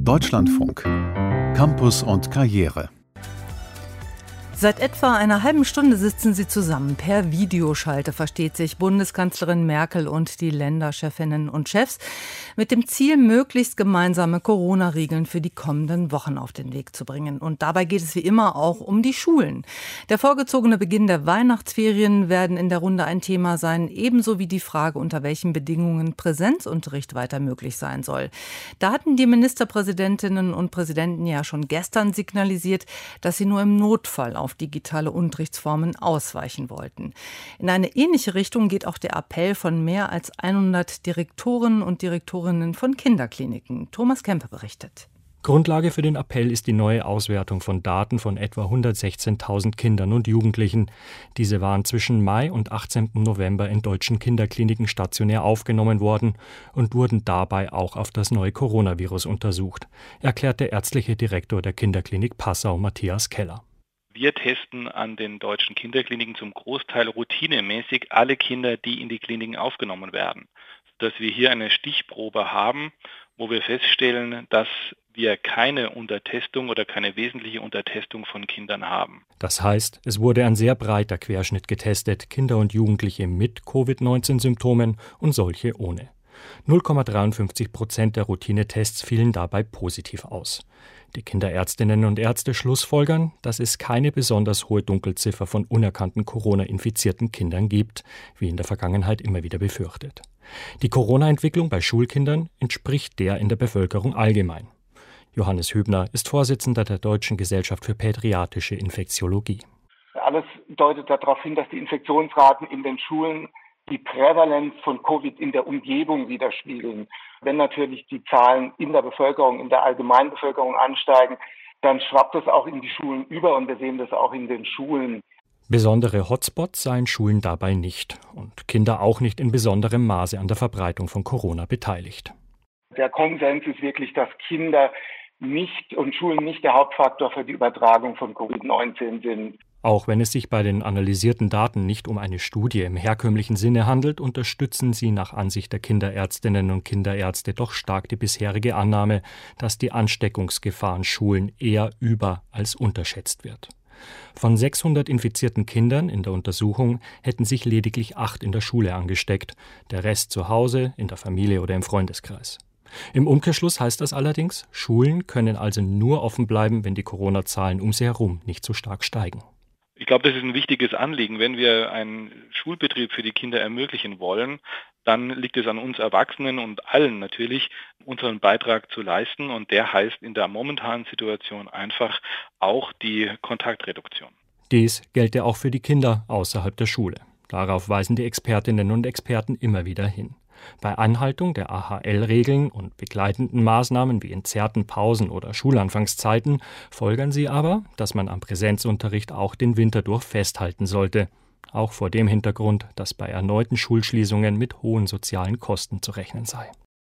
Deutschlandfunk. Campus und Karriere. Seit etwa einer halben Stunde sitzen sie zusammen. Per Videoschalte versteht sich Bundeskanzlerin Merkel und die Länderchefinnen und Chefs mit dem Ziel, möglichst gemeinsame Corona-Regeln für die kommenden Wochen auf den Weg zu bringen. Und dabei geht es wie immer auch um die Schulen. Der vorgezogene Beginn der Weihnachtsferien werden in der Runde ein Thema sein, ebenso wie die Frage, unter welchen Bedingungen Präsenzunterricht weiter möglich sein soll. Da hatten die Ministerpräsidentinnen und Präsidenten ja schon gestern signalisiert, dass sie nur im Notfall auf digitale Unterrichtsformen ausweichen wollten. In eine ähnliche Richtung geht auch der Appell von mehr als 100 Direktoren und Direktorinnen von Kinderkliniken. Thomas Kempe berichtet. Grundlage für den Appell ist die neue Auswertung von Daten von etwa 116.000 Kindern und Jugendlichen. Diese waren zwischen Mai und 18. November in deutschen Kinderkliniken stationär aufgenommen worden und wurden dabei auch auf das neue Coronavirus untersucht, erklärt der ärztliche Direktor der Kinderklinik Passau, Matthias Keller. Wir testen an den deutschen Kinderkliniken zum Großteil routinemäßig alle Kinder, die in die Kliniken aufgenommen werden, sodass wir hier eine Stichprobe haben, wo wir feststellen, dass wir keine Untertestung oder keine wesentliche Untertestung von Kindern haben. Das heißt, es wurde ein sehr breiter Querschnitt getestet, Kinder und Jugendliche mit Covid-19-Symptomen und solche ohne. 0,53% der Routinetests fielen dabei positiv aus. Die Kinderärztinnen und Ärzte schlussfolgern, dass es keine besonders hohe Dunkelziffer von unerkannten Corona-infizierten Kindern gibt, wie in der Vergangenheit immer wieder befürchtet. Die Corona-Entwicklung bei Schulkindern entspricht der in der Bevölkerung allgemein. Johannes Hübner ist Vorsitzender der Deutschen Gesellschaft für Pädiatrische Infektiologie. Alles deutet darauf hin, dass die Infektionsraten in den Schulen die Prävalenz von Covid in der Umgebung widerspiegeln. Wenn natürlich die Zahlen in der Bevölkerung, in der Allgemeinbevölkerung ansteigen, dann schwappt es auch in die Schulen über und wir sehen das auch in den Schulen. Besondere Hotspots seien Schulen dabei nicht und Kinder auch nicht in besonderem Maße an der Verbreitung von Corona beteiligt. Der Konsens ist wirklich, dass Kinder nicht und Schulen nicht der Hauptfaktor für die Übertragung von Covid-19 sind. Auch wenn es sich bei den analysierten Daten nicht um eine Studie im herkömmlichen Sinne handelt, unterstützen sie nach Ansicht der Kinderärztinnen und Kinderärzte doch stark die bisherige Annahme, dass die Ansteckungsgefahr in Schulen eher über- als unterschätzt wird. Von 600 infizierten Kindern in der Untersuchung hätten sich lediglich 8 in der Schule angesteckt, der Rest zu Hause, in der Familie oder im Freundeskreis. Im Umkehrschluss heißt das allerdings, Schulen können also nur offen bleiben, wenn die Corona-Zahlen um sie herum nicht so stark steigen. Ich glaube, das ist ein wichtiges Anliegen. Wenn wir einen Schulbetrieb für die Kinder ermöglichen wollen, dann liegt es an uns Erwachsenen und allen natürlich, unseren Beitrag zu leisten. Und der heißt in der momentanen Situation einfach auch die Kontaktreduktion. Dies gelte auch für die Kinder außerhalb der Schule. Darauf weisen die Expertinnen und Experten immer wieder hin. Bei Einhaltung der AHL-Regeln und begleitenden Maßnahmen wie in zerten Pausen oder Schulanfangszeiten folgern sie aber, dass man am Präsenzunterricht auch den Winter durch festhalten sollte. Auch vor dem Hintergrund, dass bei erneuten Schulschließungen mit hohen sozialen Kosten zu rechnen sei.